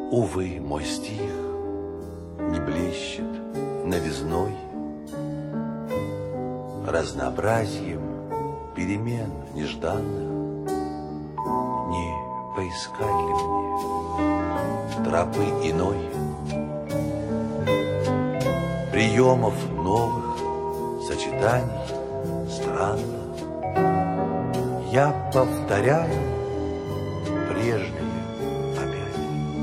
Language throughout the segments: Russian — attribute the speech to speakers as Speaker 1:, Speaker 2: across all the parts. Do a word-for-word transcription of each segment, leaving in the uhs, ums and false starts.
Speaker 1: Увы, мой стих не блещет новизной, разнообразием перемен нежданных. Не поискать ли мне тропы иной, приемов новых, сочетаний странных? Я повторяю прежнее опять.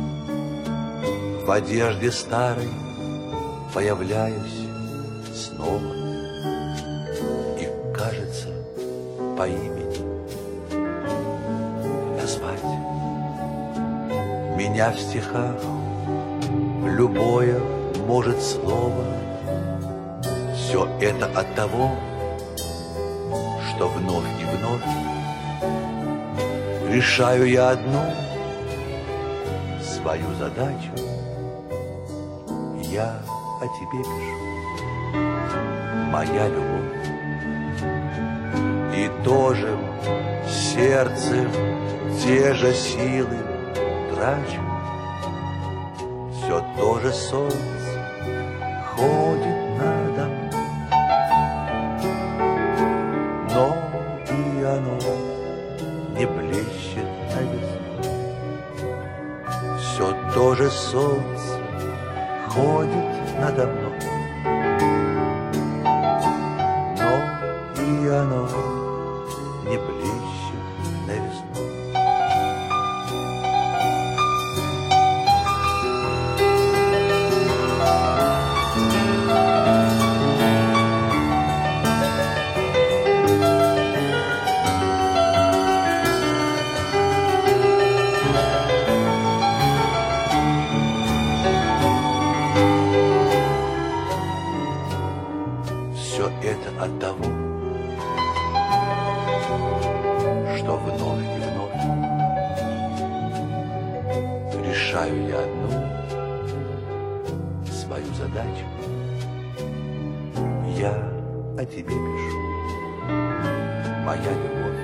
Speaker 1: В одежде старой появляюсь снова, и, кажется, по имени назвать меня в стихах любое может слово. Все это от того, что вновь и вновь решаю я одну свою задачу. Я о тебе пишу, моя любовь, и тоже сердце те же силы трачу. Все то же солнце ходит надо мной, но и оно не блещет новизной. Все то же солнце ходит надо мной, но и оно не блещет новизной. Все это от того, что вновь и вновь решаю я одну свою задачу. Я о тебе пишу, моя любовь.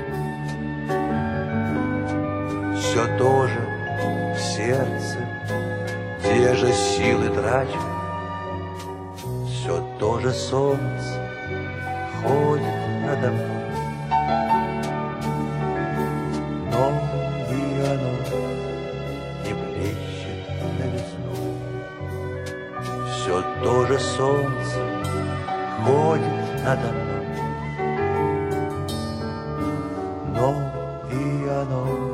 Speaker 1: Все то же в сердце, те же силы трачу. Все то же солнце ходит надо мной, но и оно не блещет новизной. Все то же солнце ходит надо мной, но и оно